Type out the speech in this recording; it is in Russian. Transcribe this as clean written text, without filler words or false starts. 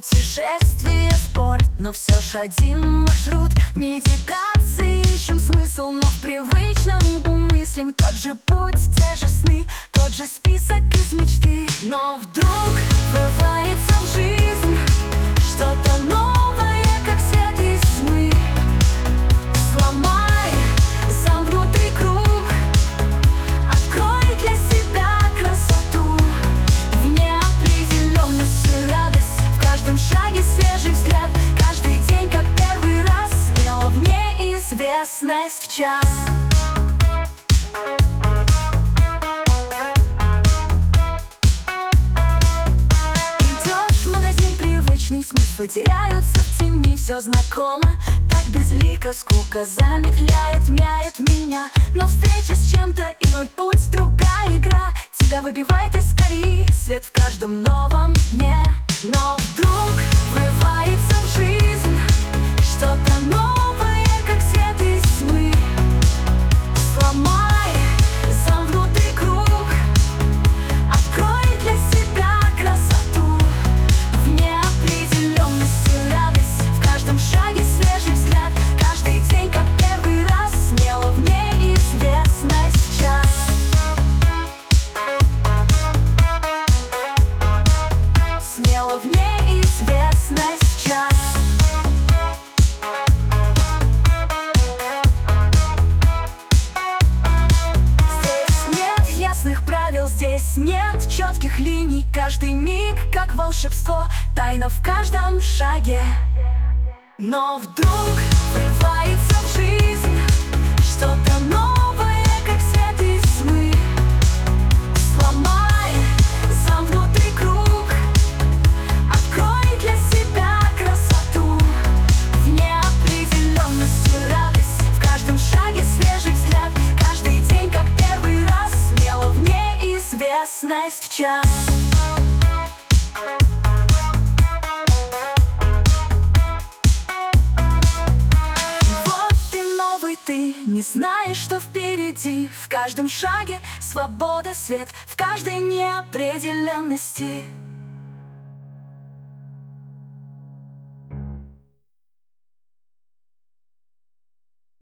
Путешествие, спорт, но все ж один маршрут. Медитации, ищем смысл, но в привычном мыслим. Тот же путь, те же сны, тот же список из мечты. Но вдруг врывается в жизнь что-то новое, как свет из тьмы. Сломай замкнутый круг, открой для себя красоту. В неопределенности радость, в каждом шаге свежий взгляд. Каждый день как первый раз, смело в неизвестность в час. Смыслы теряются в тени, все знакомо. Так безлико скука замедляет, мяет меня. Но встреча с чем-то иной путь, другая игра. Тебя выбивает из колеи свет в каждом новом дне. Но вдруг врывается в жизнь что-то новое, как свет из тьмы. Сломай замкнутый круг, открой для себя красоту. В неопределенности радость, в каждом шаге свежий взгляд. Каждый день как первый раз, смело в неизвестность час. Смело в неизвестность час. Здесь нет ясных правил, здесь нет четких линий. Каждый миг как волшебство, тайна в каждом шаге. Но вдруг врывается в жизнь что-то новое, как свет из тьмы. Сломай замкнутый круг, открой для себя красоту. В неопределенности радость, в каждом шаге свежий взгляд. Каждый день как первый раз, смело в неизвестность в час. Ты не знаешь, что впереди. В каждом шаге свобода, свет, в каждой неопределенности.